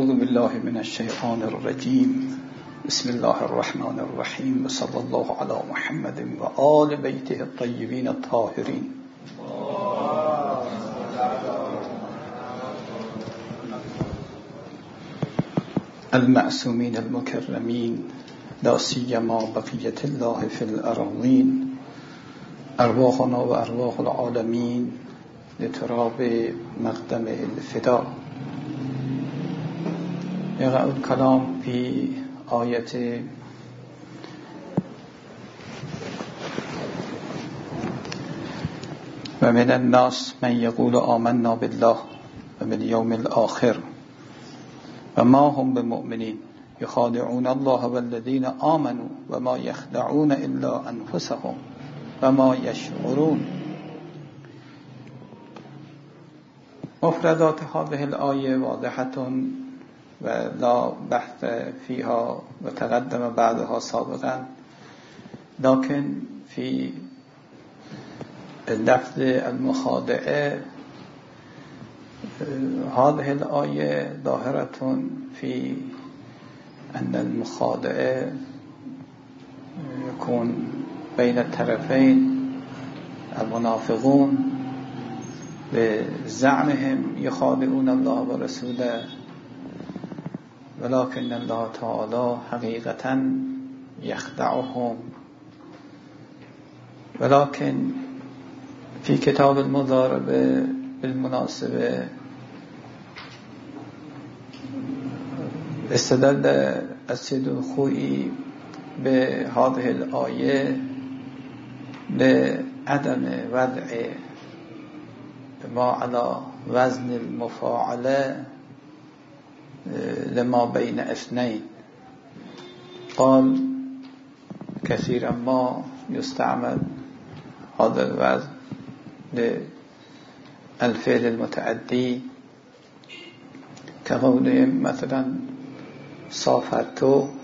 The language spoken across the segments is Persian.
اعوذ بالله من الشیطان الرجیم. بسم الله الرحمن الرحیم و صلی الله علی محمد و آل بیته الطیبین الطاهرین. المعصومین المکرمین لا سیما بقیة الله فی الارضین ارواحنا و ارواح العالمین لتراب مقدم الفدا. يقع الكلام في آية ومن الناس من يقول آمنا بالله وباليوم الآخر وما هم بمؤمنين يخادعون الله والذين آمنوا وما يخدعون إلا أنفسهم وما يشعرون. مفردات هذه الآية واضحة ولا بحث فيها وتقدم بعدها سابقا، لكن في اللفظ المخادعة هذه الآية ظاهرة في أن المخادعة يكون بين الطرفين المنافقون بزعمهم يخادعون الله ورسوله، ولكن الله تعالى حقيقة يخدعهم. ولكن في كتاب المضاربة بالمناسبة استدل السيد الخوئي بهذه الآية لعدم وضع ما على وزن المفاعلة لما بين اثنين. قال كثيرا ما يستعمل هذا الوزن للفعل المتعدي كقولهم مثلا سافرت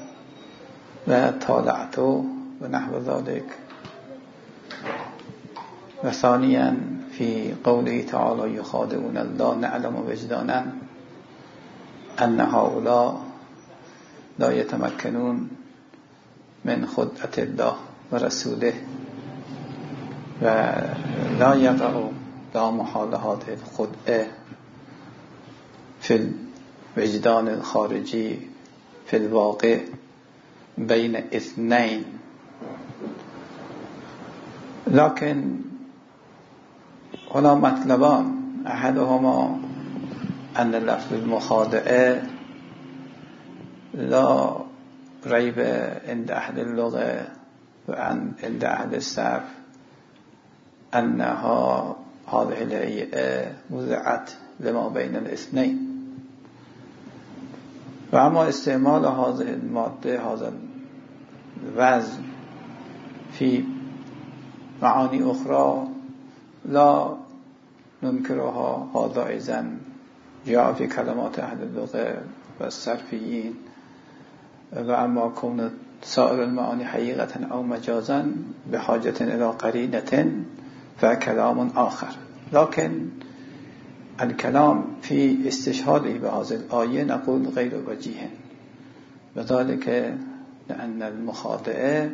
وطالعت ونحو ذلك. وثانيا في قوله تعالى يخادعون الله نعلم وجدانا أن هؤلاء لا يتمكنون من خدعة الله ورسوله ولا يقع لا محال هذه الخدعة في الوجدان الخارجي في الواقع بين اثنين. لكن هنا مطلبان، أحدهما أن لفظ المخادعة لا ريب عند أهل اللغة وعند أهل الصرف أنها هذه الهيئة وضعت لما بين الاثنين. وأما استعمال هذه المادة هذا الوزن في معاني أخرى لا ننكرها، هذا أيضا جاء في كلمات أهل اللغة والصرفيين. وأما كون سائر المعاني حقيقة أو مجازا بحاجة إلى قرينة فكلام آخر. لكن الكلام في استشهاده بهذه الآية نقول غير وجيه، وذلك لأن المخادعة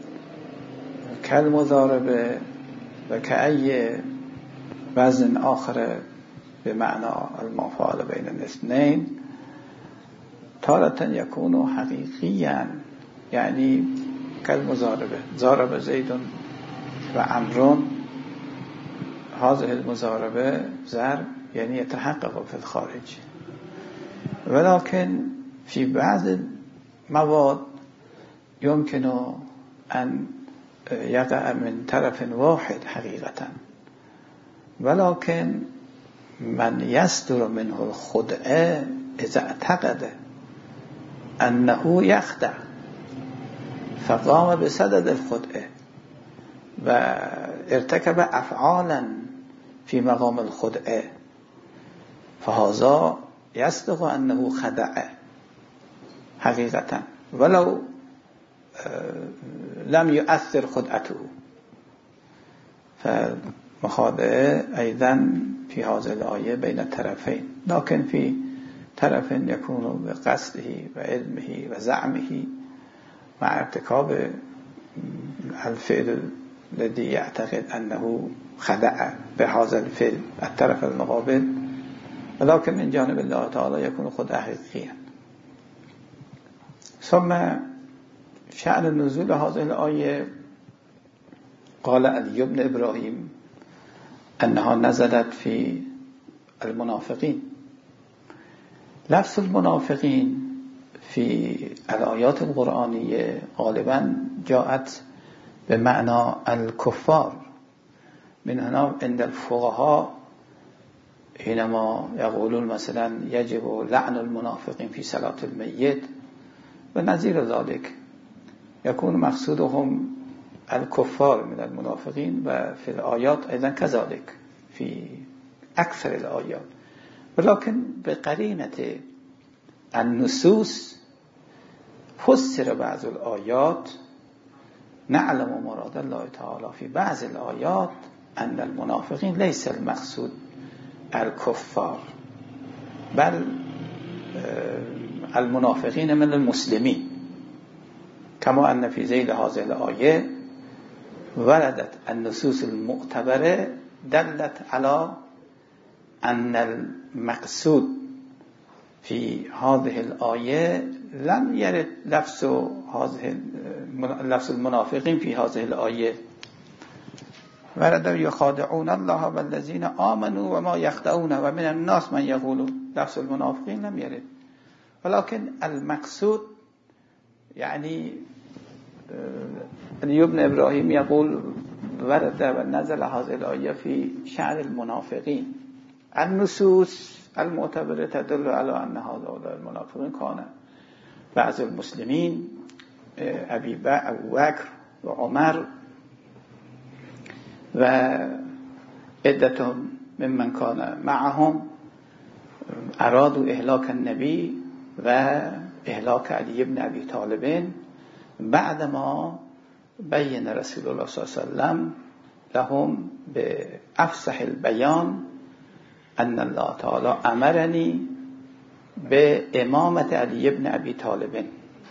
كالمضاربة وكأي وزن آخر بمعنى المفاعل بين الاثنين تارة يكون حقيقيا، يعني كالمضاربة ضارب زيد وعمر، هذه المضاربة ضرب يعني يتحقق في الخارج. ولكن في بعض المواد يمكن أن يقع من طرف واحد حقيقة، ولكن من يصدر منه الخدعة إذا اعتقد أنه يخدع فقام بسدد الخدعة وارتكب أفعالا في مقام الخدعة، فهذا يصدق أنه خدع حقيقة ولو لم يؤثر خدعته. فمخادعة أيضا في هذه الآية بين الطرفين، لكن في طرف یکون به قصده و علمه و زعمه مع ارتکاب الفعل الذي يعتقد أنه خدع بهذا الفعل الطرف المقابل، ولكن من جانب الله تعالى يكون خود حقيقيا. ثم شأن نزول هذه الآية قال علي بن إبراهيم أنها نزلت في المنافقين. لفظ المنافقين في الآيات القرآنية غالبا جاءت بمعنى الكفار. من هنا عند الفقهاء حينما يقولون مثلا يجب لعن المنافقين في صلاة الميت ونظير ذلك، يكون مقصودهم الكفار من المنافقين، وفي الآيات أيضا كذلك في أكثر الآيات. ولكن بقرينة النصوص فسر بعض الآيات. نعلم مراد الله تعالى في بعض الآيات أن المنافقين ليس المقصود الكفار، بل المنافقين من المسلمين، كما أن في ذيل هذه الآية وردت النصوص المعتبرة دلت على أن المقصود في هذه الآية لم يرد لفظ المنافقين في هذه الآية. ورد يخادعون الله والذين آمنوا وما يخدعون ومن الناس من يقول. لفظ المنافقين لم يرد، ولكن المقصود يعني علي بن إبراهيم يقول ورد ونزل هذه الآية في شأن المنافقين. النصوص المعتبرة تدل على أن هؤلاء المنافقين كان بعض المسلمين أبو بكر وعمر وعدة ممن كان معهم أرادوا إهلاك النبي وإهلاك علي بن أبي طالب بعدما بين رسول الله صلى الله عليه وسلم لهم بأفصح البيان أن الله تعالى أمرني بإمامة علي بن أبي طالب.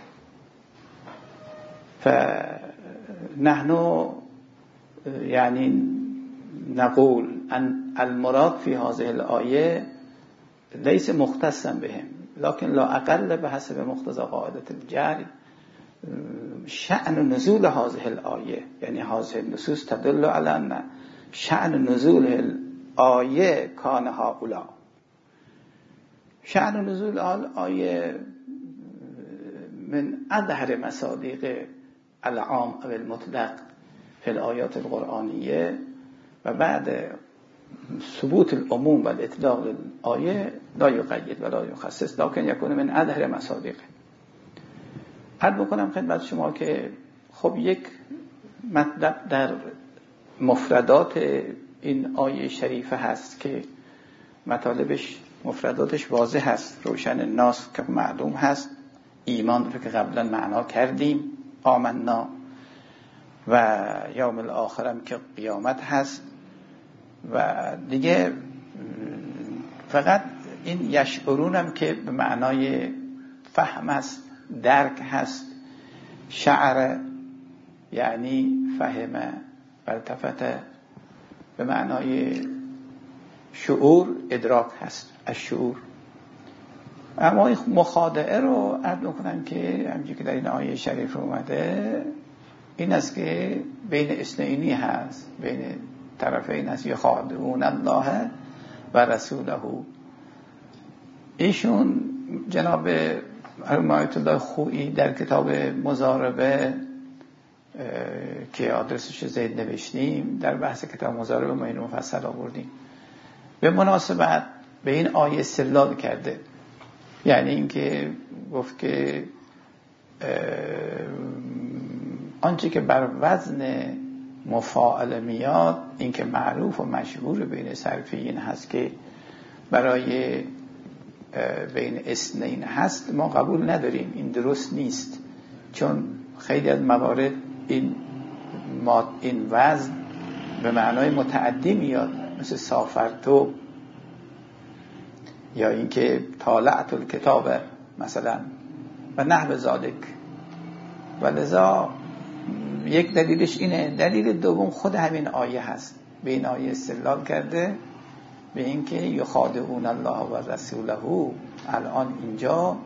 فنحن يعني نقول أن المراد في هذه الآية ليس مختصا بهم، لكن لا أقل بحسب مقتضى قاعدة الجري شأن نزول هذه الآية. يعني هذه النصوص تدل على أن شأن نزول الآية كان هؤلاء. شأن نزول الآية من أظهر مصادق العام أو المطلق في الآيات القرآنية، و بعد ثبوت العموم والإطلاق للآية لا يقيد ولا يخصص، لكن يكون من أظهر مصادقه. عرض بکنم خدمت شما که خب یک مطلب در مفردات این آیه شریفه هست که مطالبش مفرداتش واضح هست، روشن الناس که معلوم هست. ایمان رو که قبلا معنا کردیم، آمنا، و یوم الآخر هم که قیامت هست. و دیگه فقط این یشعرون هم که به معنای فهم هست، درک هست. شعر یعنی فهم، والتفت به معنای شعور، ادراک هست، الشعور. اما این مخادعه رو عرض میکنم که همچنین که در این آیه شریف اومده این است که بین اثنینی هست، بین طرفین هست. یخادعون الله و رسوله. ایشون جناب آیت الله خویی در کتاب مضاربه که آدرسش زید نوشتیم، در بحث کتاب مضاربه ما اینو مفصل آوردیم، به مناسبت به این آیه استدلال کرده. یعنی اینکه گفت که آنچه که بر وزن مفاعل میاد، این که معروف و مشهور بین صرفیین هست که برای بین اثنین هست، ما قبول نداریم. این درست نیست، چون خیلی از موارد این وزن به معنای متعدی میاد، مثل سافرتو یا اینکه طالعت الکتاب مثلا و نحو ذالک. و لذا یک دلیلش اینه. دلیل دوم خود همین آیه هست. به این آیه استدلال کرده به اینکه یخادعون الله و رسوله. الان اینجا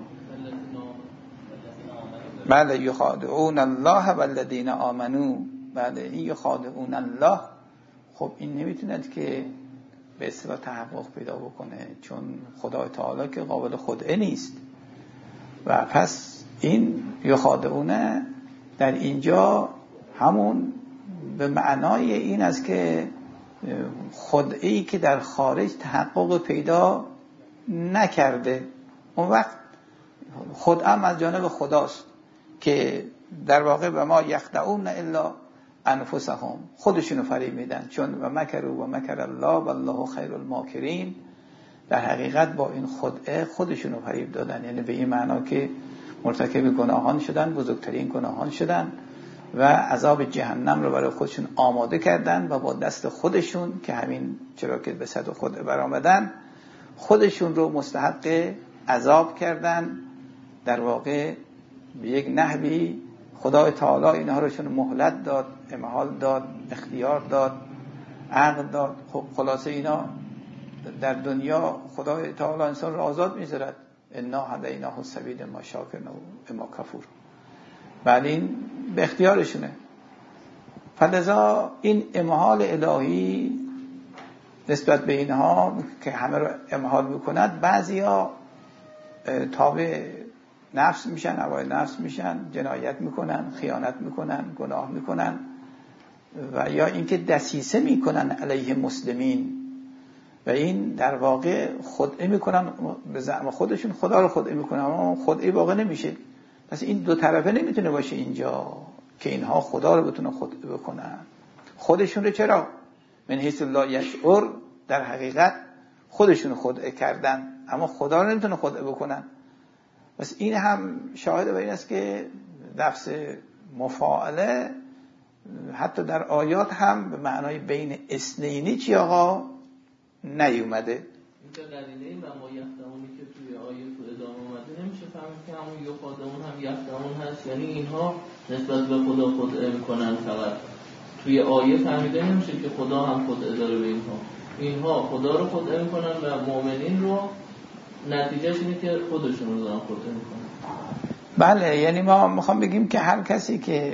بله یخادعون الله و الذین آمنو. بله این یخادعون الله، خب این نمیتوند که به اصطلاح تحقق پیدا بکنه، چون خدای تعالی که قابل خدعه نیست. و پس این یخادعونه در اینجا همون به معنای این است که خدعه‌ای که در خارج تحقق پیدا نکرده. اون وقت خدعه از جانب خداست که در واقع به ما یخدعون الا انفسهم، خودشونو فریب میدن. چون و مکروا و مکر الله والله خیر الماکرین، در حقیقت با این خدعه خودشونو فریب دادن. یعنی به این معنا که مرتکب گناهان شدن، بزرگترین گناهان شدن و عذاب جهنم رو برای خودشون آماده کردن و با دست خودشون که همین چرا که به صد خود برآمدن خودشون رو مستحق عذاب کردن. در واقع به یک نحوی خدای تعالی اینها رو چون مهلت داد، امهال داد، اختیار داد، عقل داد. خب خلاصه اینا در دنیا خدای تعالی انسان رو آزاد میذارد. انا هدیناه السبیل اما شاکر و اما کفور. بعد این به اختیارشونه. فلذا این امهال الهی نسبت به اینها که همه رو امهال میکند، بعضیا تابع نفس میشن، هوای نفس میشن، جنایت میکنن، خیانت میکنن، گناه میکنن و یا اینکه دسیسه میکنن علیه مسلمین و این در واقع خدعه میکنن به زعم خودشون، خدا رو خدعه میکنن اما خدعه واقع نمیشه. پس این دو طرفه نمیتونه باشه اینجا که اینها خدا رو بتونه خدعه بکنن. خودشون رو چرا؟ من حیث لا یشعر، در حقیقت خودشون خدعه کردن اما خدا رو نمیتونه خدعه بکنن. پس این هم شاهد بر این است که لفظ مفاعله حتی در آیات هم به معنای بین اثنینی چی آقا نیومده. اینجا قرینه این و ما یخدعونی که توی آیه تو ادامه اومده نمیشه فهمید که همون یخادعون هم یخدعون هست، یعنی اینها نسبت به خدا خدعه میکنن فقط. توی آیه فهمیده نمیشه که خدا هم خدعه داره به اینها خدا رو خدعه میکنن و مؤمنین رو نتیجهش اینه که خودشون رو دارن خدعه میکنن. بله، یعنی ما میخوام بگیم که هر کسی که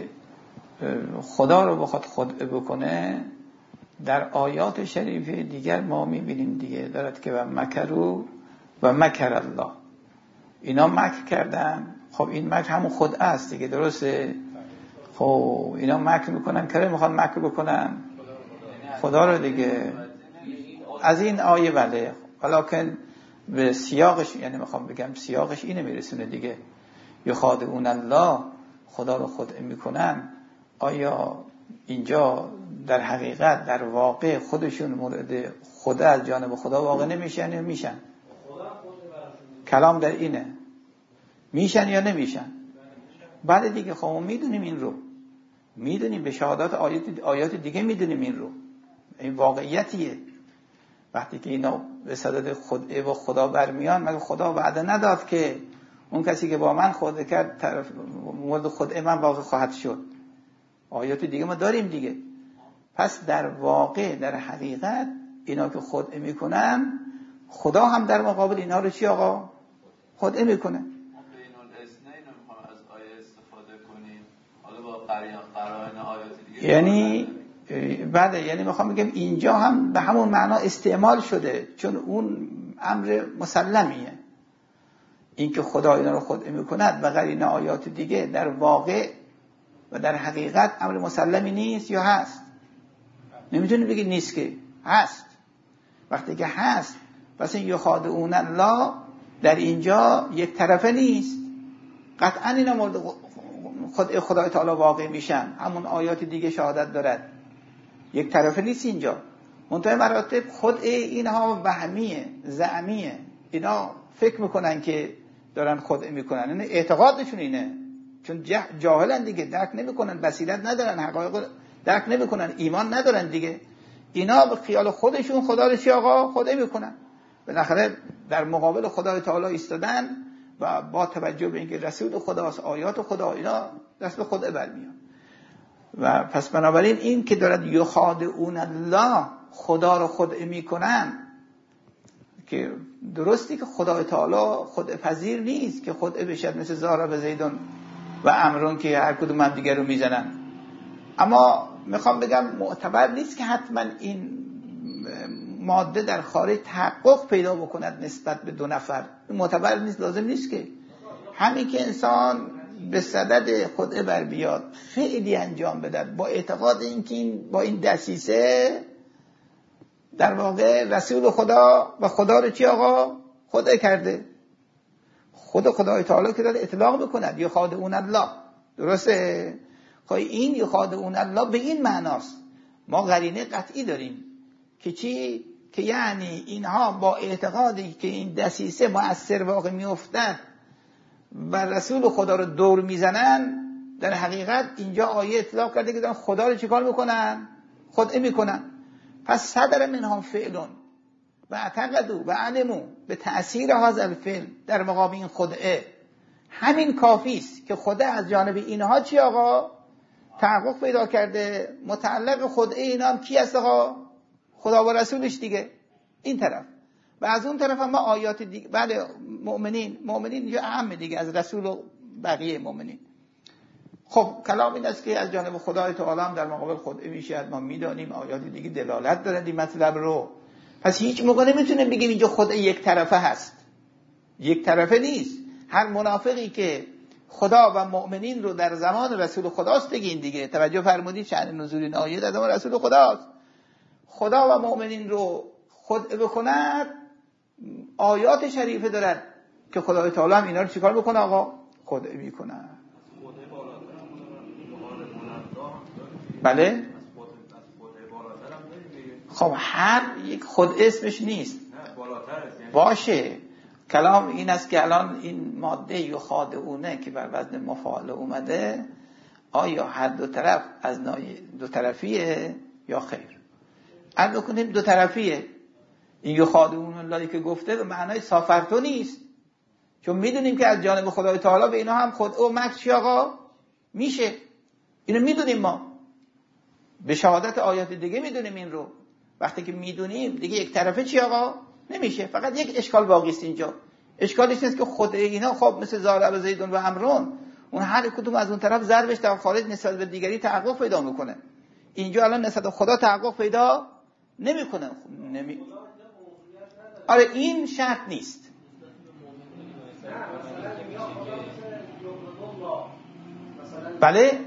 خدا رو بخواد خدعه بکنه در آیات شریفه دیگر ما میبینیم دیگه دارد که و مکروا و مکر الله، اینا مکر کردن. خب این مکر همون خدعه است دیگه، درسته؟ خب اینا مکر میکنن، که میخوان مکر بکنن خدا رو دیگه. از این آیه بله، ولیکن به سیاقش، یعنی میخوام بگم سیاقش اینه میرسونه دیگه، یخادعون الله، خدا رو خدعه میکنن. آیا اینجا در حقیقت در واقع خودشون مورد خدا از جانب خدا واقع نمیشن یا میشن؟ کلام در اینه، میشن یا نمیشن؟ بله دیگه، خب ما میدونیم این رو، میدونیم به شهادات آیات دیگه میدونیم این رو، این واقعیتیه. وقتی که اینا به صدد خدعه و خدا برمیان، مگه خدا وعده نداد که اون کسی که با من خدعه کرد طرف مورد خدعه من واقع خواهد شد؟ آیات دیگه ما داریم دیگه. پس در واقع در حقیقت اینا که خدعه میکنن خدا هم در مقابل اینا رو چی آقا؟ خدعه میکنه. یعنی بله، یعنی میخوام بگم اینجا هم به همون معنا استعمال شده، چون اون امر مسلمیه، این که خدا اینا رو خدعه میکند و غیر این آیات دیگه در واقع و در حقیقت امر مسلمی نیست یا هست؟ نمیتونی بگی نیست، که هست. وقتی که هست پس این یخادعون الله در اینجا یک طرفه نیست، قطعا اینا مورد خدای تعالی واقع میشن، همون آیات دیگه شهادت دارد، یک طرفه نیست اینجا. منتهی مراتب خدعه اینها وهمیه، زعمیه، اینا فکر میکنن که دارن خدعه میکنن، این اعتقادشون اینه، چون جاهلن دیگه، درک نمیکنن، بصیرت ندارن، حقایق درک نمیکنن، ایمان ندارن دیگه. اینا به خیال خودشون خدا رو چی آقا خدعه میکنن. بالاخره در مقابل خدای تعالی ایستادن و با توجه به اینکه رسول خداست، آیات خدا، اینا دست به خود برمیاد. و پس بنابراین این که دارد یخادعون الله، خدا رو خدعه میکنن، که درستی که خدای تعالی خدعه پذیر نیست که خدعه بشد مثل زارا و زیدون و عمرون که هر کدوم هم دیگر رو میزنن، اما میخوام بگم معتبر نیست که حتما این ماده در خارج تحقق پیدا بکند نسبت به دو نفر. معتبر نیست، لازم نیست که همین که انسان به صدد خدعه بر بیاد، فعلی انجام بدد با اعتقاد اینکه با این دسیسه در واقع رسول خدا و خدا رو چی آقا خدعه کرده، خدای تعالی که داره اطلاق بکند یخادعون الله. درسته؟ خب این یخادعون الله به این معناست. ما قرینه قطعی داریم که چی؟ که یعنی اینها با اعتقادی که این دسیسه مؤثر واقع میافتد و رسول خدا رو دور میزنن، در حقیقت اینجا آیه اطلاق کرده که دارن خدا رو چیکار میکنن؟ خدعه میکنن. پس صدر منهم فعلون و اعتقدوا و علموا به تأثیر هذا الفعل در مقابل این خدعه، همین کافی است که خدا از جانب اینها چی آقا تحقق پیدا کرده. متعلق خدعه اینا هم کی است آقا؟ خدا و رسولش دیگه. این طرف و از اون طرف هم ما آیات دیگه، بله مؤمنین اینجا اهم دیگه از رسول و بقیه مؤمنین. خب کلام این است که از جانب خدای تعالی هم در مقابل خدعه میشه، ما میدانیم آیات دیگه دلالت دارن این مطلب رو. پس هیچ موقع نمیتونیم بگیم اینجا خدعه یک طرفه هست، یک طرفه نیست. هر منافقی که خدا و مؤمنین رو در زمان رسول خداست بگین دیگه. توجه فرمودید شأن نزول این آیه در زمان رسول خداست. خدا و مؤمنین رو خدعه بکند، آیات شریفه دارد که خدای تعالی هم اینا رو چیکار بکنه آقا؟ خدعه میکنه. بله؟ خب هر یک خدعه اسمش نیست. باشه. کلام این است که الان این ماده یخادعونه که بر وزن مفاعل اومده، آیا هر دو طرف از دو طرفیه یا خیر؟ عرض کنیم دو طرفیه. این یخادعون اللهی که گفته به معنای سافرتو نیست، چون میدونیم که از جانب خدای تعالی به اینا هم خدعه و مکر چی آقا میشه. اینو میدونیم، ما به شهادت آیات دیگه میدونیم این رو. وقتی که میدونیم دیگه یک طرفه چی آقا نمیشه. فقط یک اشکال باقی است اینجا. اشکالش نیست که خود اینا خب مثل زارع و زیدون و عمرون، اون هر کدوم از اون طرف ضربش در خارج نسبت به دیگری تحقق پیدا میکنه. اینجا الان نسبت به خدا تحقق پیدا نمیکنه. آره این شرط نیست. بله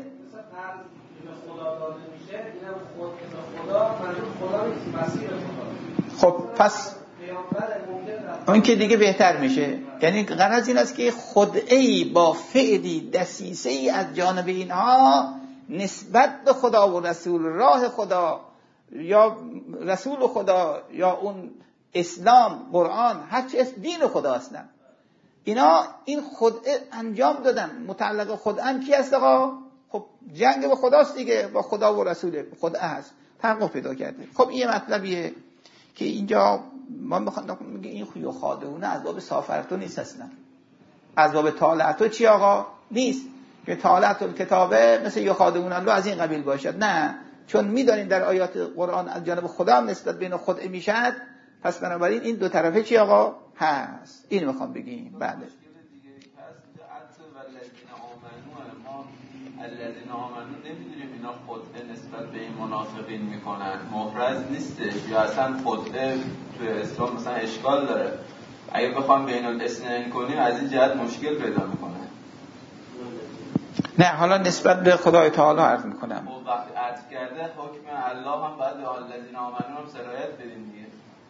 خب پس اون که دیگه بهتر میشه. یعنی غرض این است که خدعه‌ای با فعلی دسیسه‌ای از جانب اینها نسبت به خدا و رسول، راه خدا یا رسول خدا یا اون اسلام، قرآن، هر چی اسم دین خدا هستن، اینا این خدعه انجام دادن. متعلق خدعه هم کی هست آقا؟ خب جنگ با خداست دیگه، با خدا و رسول خدعه هست، تحقق پیدا کرده. خب این مطلبیه که اینجا ما میخوام این یخادعون از باب سافرتو نیست، اصلا از باب طالعتو چی آقا نیست که طالعت الکتابه مثل یخادعون الله از این قبیل باشد. نه، چون میدانیم در آیات قرآن از جانب خدا هم نسبت بین خدعه میشد. پس بنابراین این دو طرفه چی آقا هست. این میخوام بگیم. بله الذین آمنو نمیدونیم اینا خدعه نسبت به این منافقین میکنن، محرز نیستش یا اصلا خدعه تو اسلام مثلا اشکال داره. اگه بخوام بین الاثنین کنیم از این جهت مشکل پیدا میکنه. نه حالا نسبت به خدای تعالی عرض میکنم. خب وقتی عطف کرده حکم الله هم باید الذین آمنو هم سرایت بدیم دیگه.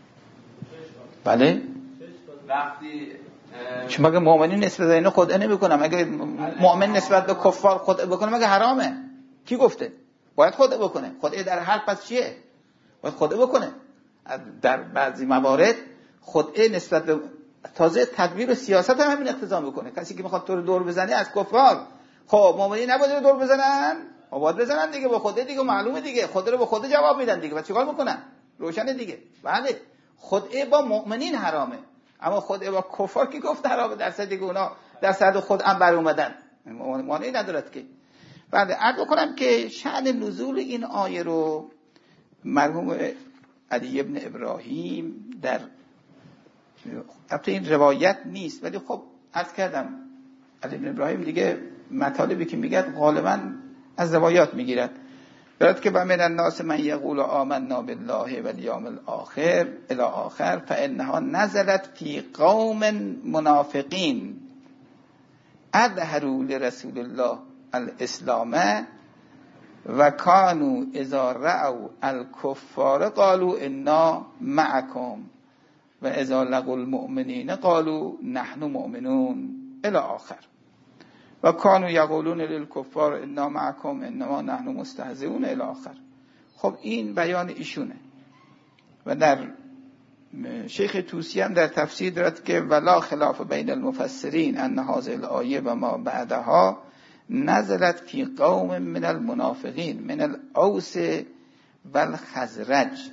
بله وقتی چون مگه مؤمنین نسبت به اینا خدعه نمیکنم؟ اگه مؤمن نسبت به کفار خدعه بکنه مگه حرامه؟ کی گفته؟ باید خدعه بکنه. خدعه در حق پس چیه؟ باید خدعه بکنه. در بعضی موارد خدعه نسبت به تازه تدبیر و سیاست هم همین اقتضا میکنه. کسی که میخواد تو رو دور بزنه از کفار، خب مؤمنین نباید دور بزنن؟ باید بزنن دیگه، با خدعه دیگه معلومه دیگه. خدعه رو به خدعه جواب میدن دیگه. بعد چیکار میکنن؟ روشنه دیگه. بله خدعه با مؤمنین حرامه، اما خود با کفار که گفت حرام، در صدی که اونا در صد خود هم بر اومدن مانعی ندارد که. بعد عرض بکنم که شأن نزول این آیه رو مرحوم علی ابن ابراهیم در البته این روایت نیست ولی خب عرض کردم علی ابن ابراهیم دیگه مطالبی که میگه غالبا از روایات میگیرد. برات که من الناس من یقول آمنا بالله والیوم الاخر الی آخر فانها نزلت فی قوم منافقین اظهروا لرسول الله الاسلام و کانوا اذا رأوا الکفار قالوا انا معکم و اذا لقوا المؤمنین قالوا نحن مؤمنون الی آخر و کانوا یقولون للکفار انا معکم انما نحن مستهزئون الی آخر. خب این بیان ایشونه. و در شیخ طوسی هم در تفسیر دارد که ولا خلاف بین المفسرین ان هذه الآیه و ما بعدها نزلت فی قوم من المنافقین من الاوس و الخزرج.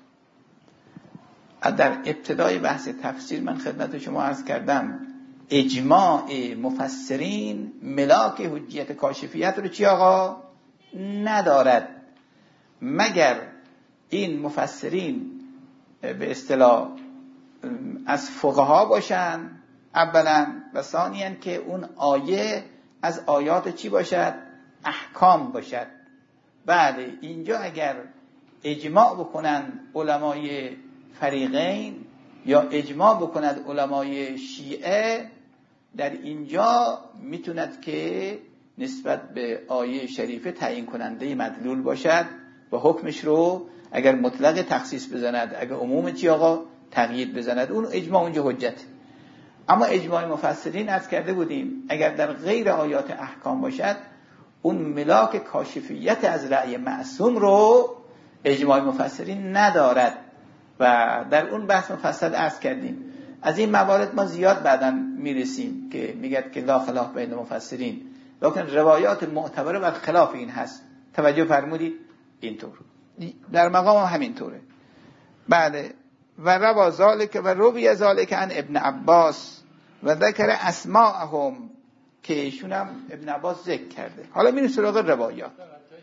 در ابتدای بحث تفسیر من خدمت شما عرض کردم اجماع مفسرین ملاک حجیت کاشفیت رو چی آقا ندارد مگر این مفسرین به اصطلاح از فقها باشن اولا و ثانیاً که اون آیه از آیات چی باشد احکام باشد. بعد اینجا اگر اجماع بکنن علمای فریقین یا اجماع بکند علمای شیعه در اینجا میتوند که نسبت به آیه شریفه تعیین کننده مدلول باشد و حکمش رو اگر مطلق تخصیص بزند اگر عموم چی آقا تقیید بزند اون اجماع اونجا حجت. اما اجماع مفسرین از کرده بودیم اگر در غیر آیات احکام باشد اون ملاک کاشفیت از رأی معصوم رو اجماع مفسرین ندارد و در اون بحث مفصل عرض کردیم. از این موارد ما زیاد بعداً میرسیم که میگه که لا خلاف بین مفسرین لکن روایات معتبره و خلاف این هست. توجه فرمودید اینطور در مقام همینطوره. بعد و روا ذالک و روی ذالک عن ابن عباس و ذکر اسماءهم که ایشون هم ابن عباس ذکر کرده. حالا میریم سراغ روایات.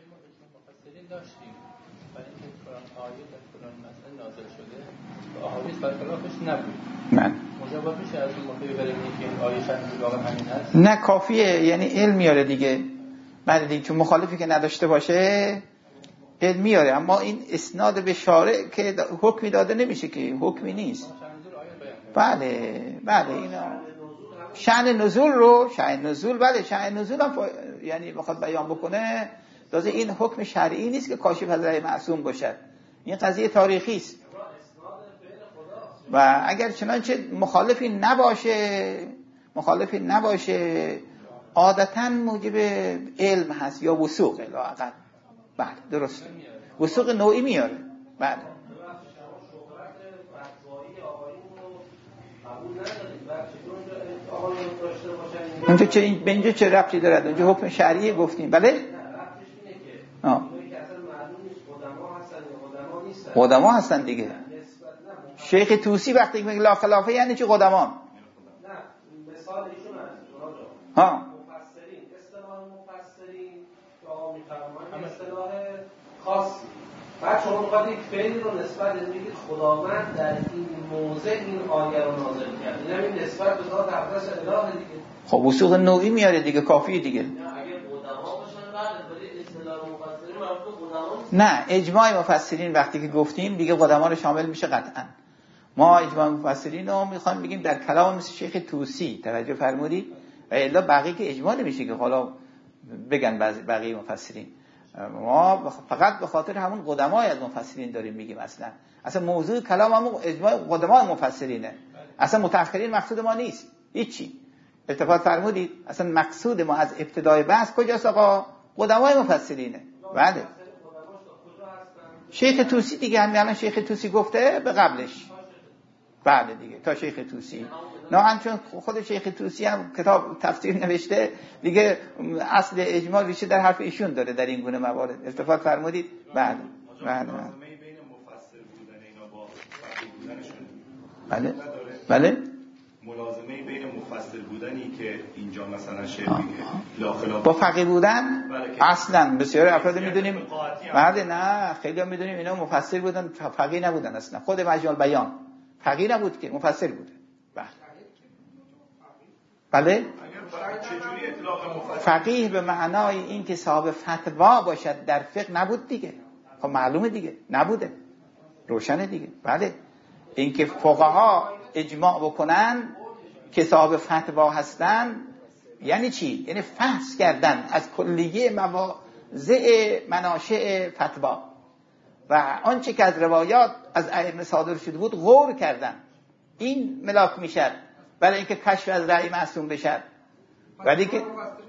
احادیث برخلافش نبود. من مجابات میشه از این موضوع بریم که این آیه شرط واقعا همین هست. نه کافیه یعنی علم میاره دیگه. بعد دیگه چون مخالفی که نداشته باشه علم میاره اما این اسناد به شارع که حکمی داده نمیشه که حکمی نیست. بله اینا شأن نزول رو شأن نزول بله شأن نزول هم یعنی بخواد بیان بکنه تازه این حکم شرعی نیست که کاشف از رأی معصوم باشد. این قضیه تاریخی است. و اگر چنانچه مخالفی نباشه عادتاً موجب علم هست یا وثوق لااقل. بله درسته وثوق نوعی میاره. بله اونجا چه به اینجا چه ربطی دارد؟ اونجا حکم شرعی گفتیم. بله قدما هستن دیگه. شیخ طوسی وقتی میگه لا خلافه یعنی چی قدمان؟ نه مثال ایشون هست ها مفسرین اصطلاح مفسرین که میفرمایند اصطلاح خاصی. بعد شما میخواد یک فعلی رو نسبت بگید خداوند در این موضع این آیه رو نازل کرد. یعنی این نسبت به ذات اقدس الهه دیگه. خب وثوق نوعی میاره دیگه کافیه دیگه. اگه قدما باشن بعد ولی اصطلاح مفسرین مربوط قدما نه اجماع مفسرین وقتی که گفتیم دیگه قدما رو شامل میشه قطعاً. ما اجماع مفسرین رو میخوایم بگیم در کلام مثل شیخ طوسی. توجه فرمودید؟ و الا بقیه که اجماع نمیشه که حالا بگن بقیه مفسرین. ما فقط به خاطر همون قدمای از مفسرین داریم میگیم. اصلا موضوع کلام همون اجماع قدمای مفسرینه. اصلا متأخرین مقصود ما نیست هیچی. التفات فرمودید؟ اصلا مقصود ما از ابتدای بحث کجاست آقا؟ قدمای مفسرینه. بله شیخ طوسی دیگه همین شیخ طوسی گفته به قبلش. بله دیگه تا شیخ طوسی نه چون خود شیخ طوسی هم کتاب تفسیر نوشته دیگه اصل اجماع ریشه در حرف ایشون داره در این گونه موارد. التفات فرمودید؟ بله بین مفسر بودن اینا با فقیه بودنشون بله بله ملازمه بین مفسر بودنی که اینجا مثلا شیخ میگه لاخلاف با فقیه بودن اصلا بسیار افراد میدونیم بعد نه خیلی هم میدونیم اینا مفسر بودن فقیه نبودن اصلا. خود مجموع البیان فقیه نبود که مفسر بوده. بله فقیه به معنای این که صاحب فتوا باشد در فقه نبود دیگه. خب معلومه دیگه نبوده، روشنه دیگه. بله این که فقها اجماع بکنن که صاحب فتوا هستن یعنی چی؟ یعنی فحص کردن از کلیه مواضع مناشئ فتوا و آنچه که از روایات از ائمه صادر شده بود غور کردن. این ملاک میشد برای اینکه کشف از رأی معصوم بشد. ولی که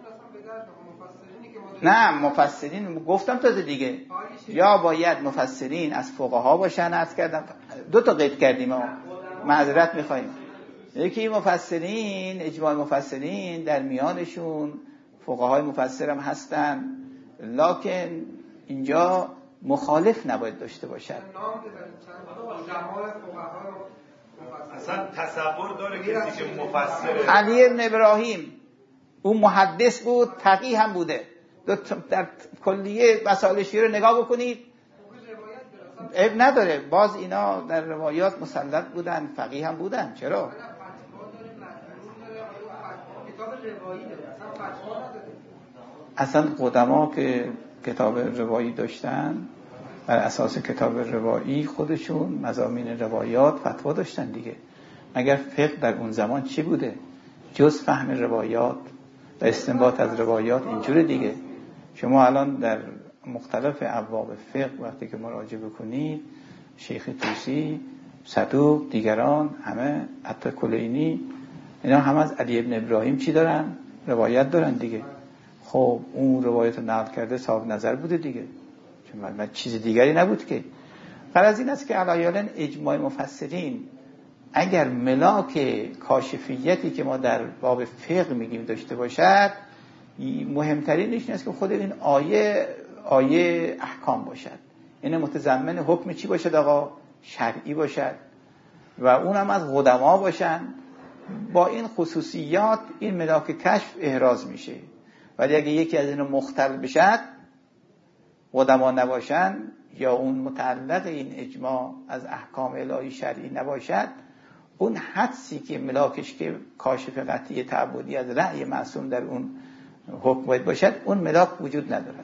نه مفسرین گفتم تازه دیگه یا باید مفسرین از فقها باشن. عرض کردم دو تا قید کردیم ما معذرت میخوایم. یکی مفسرین اجماع مفسرین در میانشون فقهای مفسر هم هستن، لکن اینجا مخالف نباید داشته باشد. اصلا تصور داره کسی که مفسر علی بن ابراهیم اون محدث بود، فقیه هم بوده. در کلیه مسائل شیعه رو نگاه بکنید عیب نداره، باز اینا در روایات مسلط بودن، فقیه هم بودن. چرا؟ اصلا قدما که کتاب روایی داشتن بر اساس کتاب روایی خودشون مضامین روایات فتوا داشتن دیگه. مگر فقه در اون زمان چی بوده جز فهم روایات و استنباط از روایات؟ اینجوره دیگه. شما الان در مختلف ابواب فقه وقتی که مراجعه بکنید شیخ طوسی، صدوق، دیگران همه، حتی کلینی، اینا هم از علی ابن ابراهیم چی دارن؟ روایت دارن دیگه. خب اون روایت رو نقل کرده صاحب نظر بوده دیگه، چون چیز دیگری نبود که. غرض این است که علیالاً اجماع مفسرین اگر ملاک کاشفیتی که ما در باب فقه میگیم داشته باشد، مهمترینش این است که خود این آیه احکام باشد. این متضمن حکم چی باشد آقا؟ شرعی باشد و اونم از قدما باشن. با این خصوصیات این ملاک کشف احراز میشه. ولی اگه یکی از اینو مختل بشد، قدما نباشن یا اون متعلق این اجماع از احکام الهی شرعی نباشد، اون حدسی که ملاکش که کاشف قطعی تعبدی از رأی معصوم در اون حکم باید باشد، اون ملاک وجود ندارد.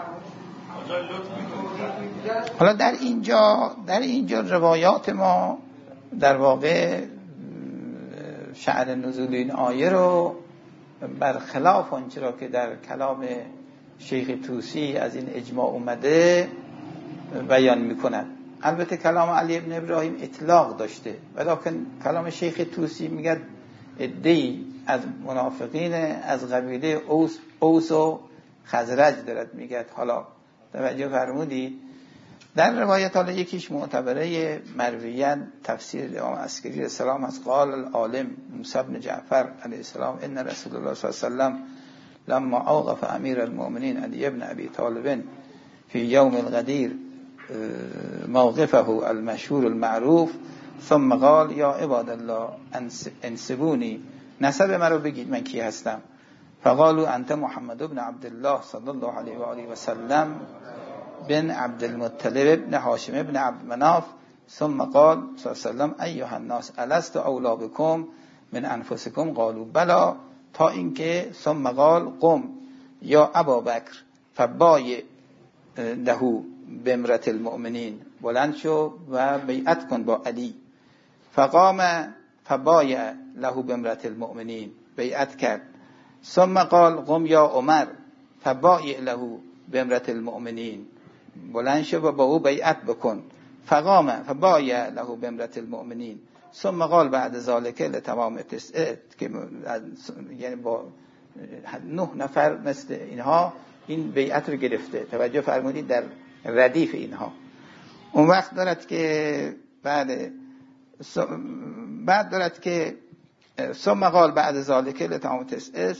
حالا در اینجا روایات ما در واقع شأن نزول این آیه رو برخلاف آنچه را که در کلام شیخ طوسی از این اجماع اومده بیان میکنند. البته کلام علی ابن ابراهیم اطلاق داشته، ولیکن کلام شیخ طوسی میگه عده‌ای از منافقین از قبیله اوس و خزرج دارد میگه. حالا توجه فرمودید در روایت حالا یکیش معتبره مرویان تفسیر امام عسکری السلام از قال العالم موسی بن جعفر علیه السلام ان رسول الله صلی الله علیه و سلم لما اوقف امیر المؤمنین علی ابن ابی طالب فی یوم الغدیر موقفه المشهور المعروف ثم قال یا عباد الله انسبونی، نسب مرا بگید من کی هستم. فقالوا انت محمد بن عبد الله صلی الله علیه و آله و سلم بن عبد المطلب بن هاشم بن عبد مناف. ثم قال صلی الله علیه و سلم ایها الناس الست اولا بكم من انفسکم قالوا بلا، تا اینکه ثم قال قم یا ابا بکر فبایع له بامرأة المؤمنین، بلند شو و بیعت کن با علی. فقام فبایع له بامرأة المؤمنین، بیعت کرد. ثم قال قم یا عمر فبایع له بامرأة المؤمنین، بلند شو و با او بیعت بکن. فقام فبایع له بامرأة المؤمنین. ثم قال بعد ذلك لتمام تسعه، که یعنی با 9 نفر مثل اینها این بیعت رو گرفته. توجه فرمودید در ردیف اینها. اون وقت دارد که بعد دارد که ثم قال بعد ذلك لتمام تسعه،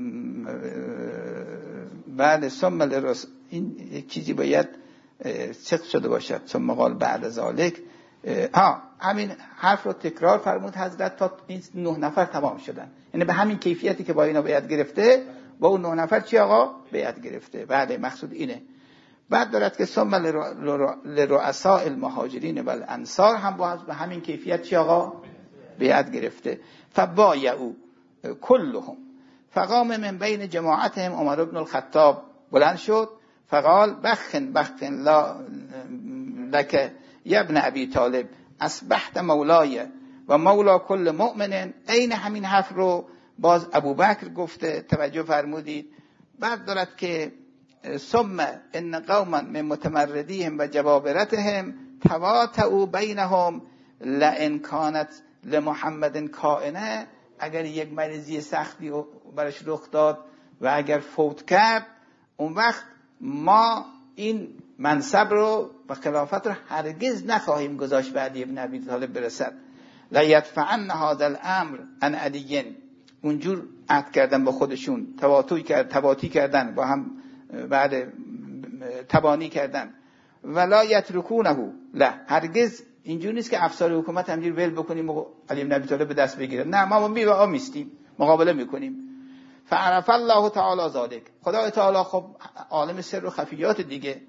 بعد ثم لرسول، این یک چیزی باید چک شده باشد. ثم قال بعد ذلك همین حرف رو تکرار فرمود حضرت تا این 9 نفر تمام شدن. یعنی به همین کیفیتی که با اینا بیعت گرفته با اون 9 نفر چی آقا بیعت گرفته. بله مقصود اینه. بعد دارد که ثم لرؤساء المهاجرین و الانصار هم باز به همین کیفیت چی آقا بیعت گرفته. فبایعوا كلهم فقام من بین جماعتهم عمر بن الخطاب بلند شد فقال بخن لا لك یا ابن ابی طالب اصبحت مولای و مولا کل مؤمن. عین همین حرف رو باز ابوبکر گفته. توجه فرمودید. بعد دارد که ثم ان قوما من متمردیهم و جبابرتهم تواتؤوا بینهم لئن كانت لمحمد کائنه. اگر یک مریضی سختی برش رخ داد و اگر فوت کرد اون وقت ما این منصب رو و خلافت رو هرگز نخواهیم گذاشت به علی بن ابی طالب برسد. لا یدفعن هذا الامر عن علی. اونجور عهد کردن با خودشون، تواطی کردن با هم، بعد تبانی کردن. ولا یترکونه. لا هرگز اینجور نیست که افسار حکومت همجوری ول بکنیم و علی بن ابی طالب به دست بگیره. نه، ما میستیم، مقابله میکنیم. فعرف الله تعالی ذلک. خدا تعالی خب عالم سر و خفیات دیگه.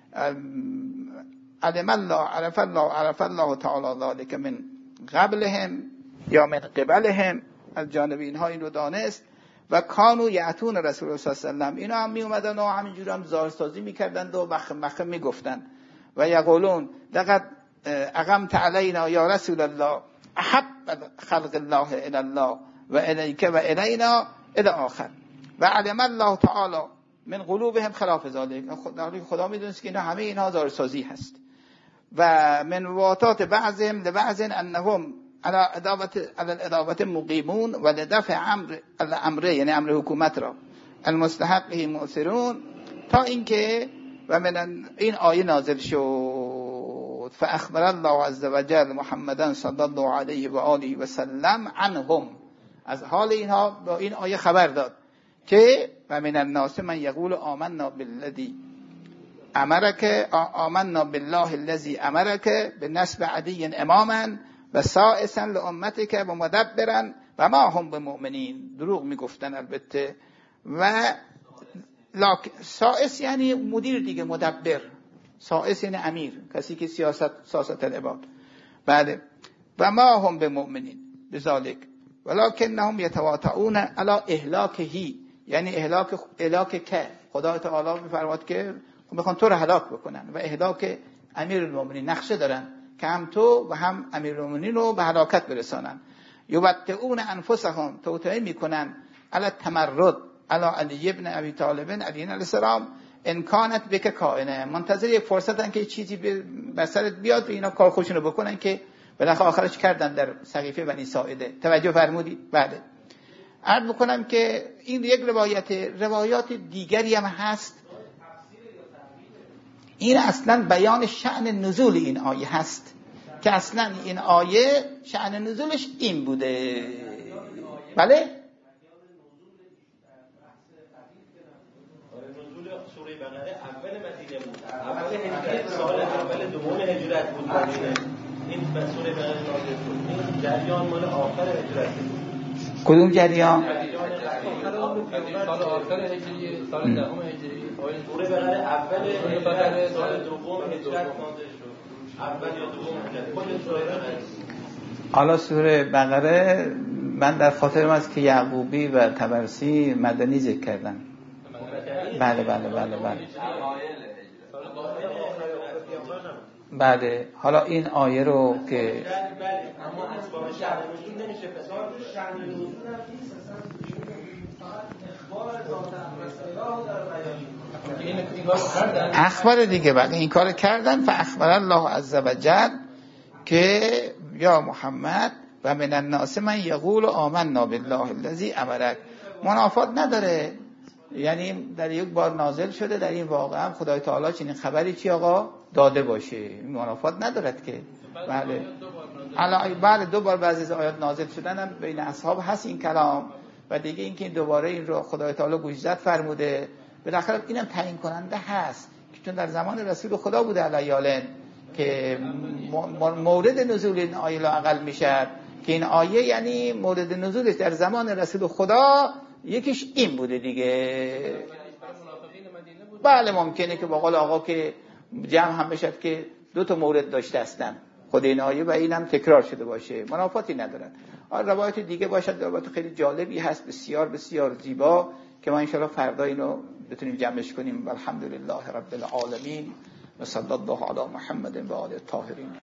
عرف الله تعالی ذلک من قبلهم یا من قبلهم. از جانب اینها این رو دانست. و کانوا یاتون رسول الله صلی الله علیه و سلم. اینا هم می اومدن و همینجوری هم ظاهرسازی میکردند و مخ میگفتن و یقولون لقد اقمت علینا یا رسول الله احب خلق الله الی الله و الیک و الینا الی آخر. و علم الله تعالی من قلوبهم خلاف ذلک. خدا میدونست که اینا همه اینها ظاهرسازی هست. و من واتات بعضهم لبعض انهم على الادابه مقیمون و لدفع امر یعنی امر حکومت را المستحقه مؤثرون. تا اینکه و من این آیه نازل شد فاخبر الله عز وجل محمدا صلی الله علیه و آله و سلم عنهم. از حال اینها با این آیه خبر داد که و من الناس من یقول آمنا بالذی امرک آمنا بالله الذی امرک بنصب علی اماما و سائسا لامتک و مدبرا و ما هم بمؤمنین. دروغ میگفتن البته. و سائس یعنی مدیر دیگه، مدبر. سائس یعنی امیر، کسی که سیاست العباد. بله. و ما هم بمؤمنین بذالک ولکنهم یتواطؤون علی اهلاکه. یعنی اهلاک که خدا تعالی میفرماد که میخوان تو رو هلاک بکنن و اهلاک امیرالمومنین نقشه دارن که هم تو و هم امیرالمومنین رو به هلاکت برسانن. یبتئون انفسهم، توطئه میکنن علی التمرد علی علی ابن ابی طالب علیه السلام ان کانت بک کائنه. منتظر یک فرصتن که چیزی بر سرت بیاد و اینا کار خودشون رو بکنن که بالاخره آخرش کردن در سقیفه بنی ساعده. توجه فرمودید؟ بله. عرض میکنم که این یک روایات دیگری هم هست. این اصلا بیان شأن نزول این آیه هست که اصلا این آیه شأن نزولش این بوده. بله؟ نزول سوره بقره اول مدینه بود. اول هجرت، سال اول دوم هجرت بود مدینه. این سوره بقره نازل شد. این جریان مال آخر هجرت بود. کدوم جریان؟ سال آخر هجری، سال دهم هجری. سوره بقره اول هجرت، سال دوم هجرت نازل شد. اول یا دوم هجرت. کل سوره بقره. حالا سوره بقره من در خاطرم است که یعقوبی و طبرسی مدنی ذکر کردن. بله بله بله بله. بله. حالا این آیه رو که اما اسباب شأن نزول نمیشه فساد شأن نزول نیست. اخبار دیگه. بعد این کار کردن فاخبر الله عز وجل که یا محمد و من الناس من یقول آمنا بالله الذی امرک. منافات نداره. یعنی در یک بار نازل شده در این واقعه هم خدای تعالی چنین خبری چی آقا داده باشه. منافات ندارد که. بله. بعد دو بار بعضی از آیات نازل شدن هم بین اصحاب هست این کلام. و دیگه اینکه دوباره این رو خدای تعالی گوشزد فرموده. بالاخره اینم تعیین کننده هست که چون در زمان رسول خدا بوده علیالن که مورد نزول این آیه لااقل میشه که این آیه یعنی مورد نزولش در زمان رسول خدا یکیش این بوده دیگه. بله ممکنه که با قول آقا که جمع هم بشد که 2 مورد داشته هستن خود این آیه و اینم تکرار شده باشه، منافاتی ندارن. روایت دیگه باشد، روایت خیلی جالبی هست، بسیار بسیار زیبا که ما انشاءالله فردا اینو بتونیم جمعش کنیم. الحمدلله رب العالمین و صلی الله علی محمد و آله الطاهرین.